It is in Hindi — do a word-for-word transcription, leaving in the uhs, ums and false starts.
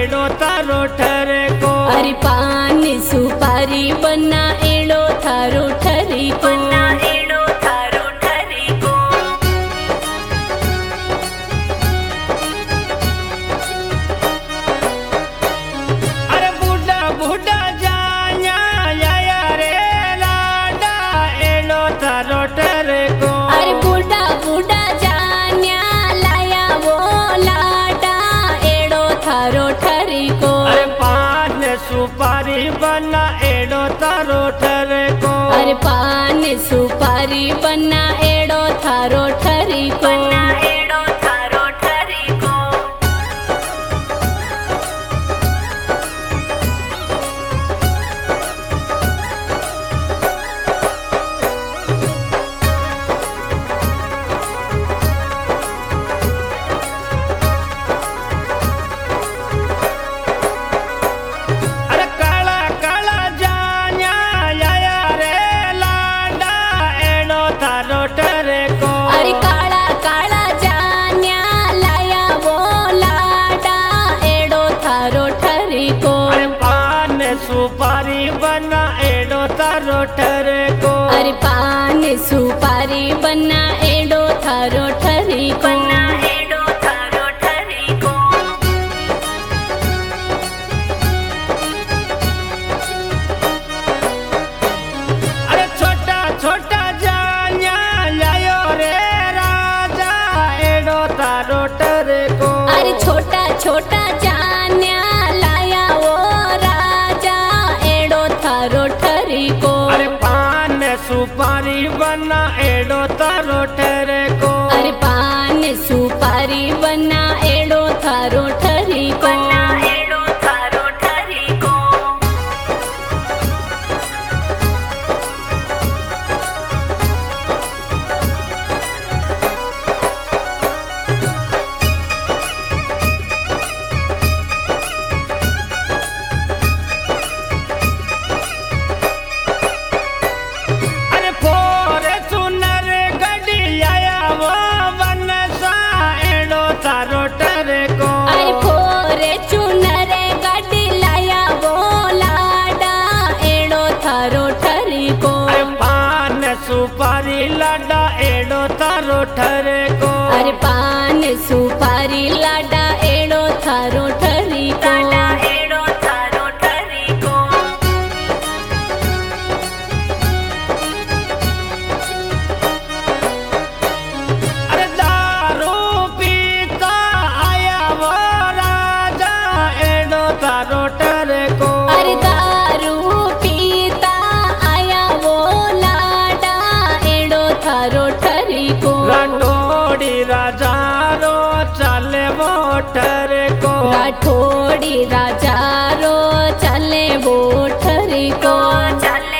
एड़ो थारो ठरे को। अरे पान सुपारी बना एड़ो थारो ठरी को। एड़ो थारो ठरी को। अरे बूढ़ा बूढ़ा जाया आया रे लाडा एड़ो थारो ठरे को। अरे बूढ़ा बूढ़ा जान्या लाया वो लाडा एड़ो थारो ठरी को। अरे पान सुपारी बना एड़ो थारो ठरे को। अरे पान सुपारी बना एड़ो थारो ठरी को। एड़ो थारो ठरी को। अरे काला काला जाया आया रे लाडा एड़ो थारो ठरे को। अरे काला काला जान्या लाया वो लाडा एड़ो थारो ठरी को। अरे पान सुपारी बना एड़ो थारो ठरे को। अरे पान सुपारी बना एड़ो थारो ठरी को। एड़ो थारो ठरी को। अरे छोटा छोटा जाया लायो रे राजा एड़ो थारो ठरे को। अरे छोटा छोटा जान्या लाया वो राजा एड़ो थारो ठरी को। अरे पान सुपारी बना एड़ो थारो ठरे को। अरे पान सुपारी बना एड़ो थारो ठरी को। एड़ो थारो ठरी को। अरे फोरे सुनर गड़ी आया वो बनसा एड़ो थारो ठरे को। अरे फोरे चुनरे गड्डी लाया वो लाडा एड़ो थारो ठरी को। अरे पान सुपारी लाडा एड़ो थारो ठरे को। अरे पान सुपारी लाडा एड़ो थारो ठरी को। एड़ो थारो ठरी को। अरे दारू पीता आया वो राजा एड़ो थारो ठरे को। अरे दारू पीता आया वो लाडा एड़ो थारो ठरी को। राठौड़ी राजा रो चले वो ठरे को। राठौड़ी राजा रो चले वो ठरी को। चल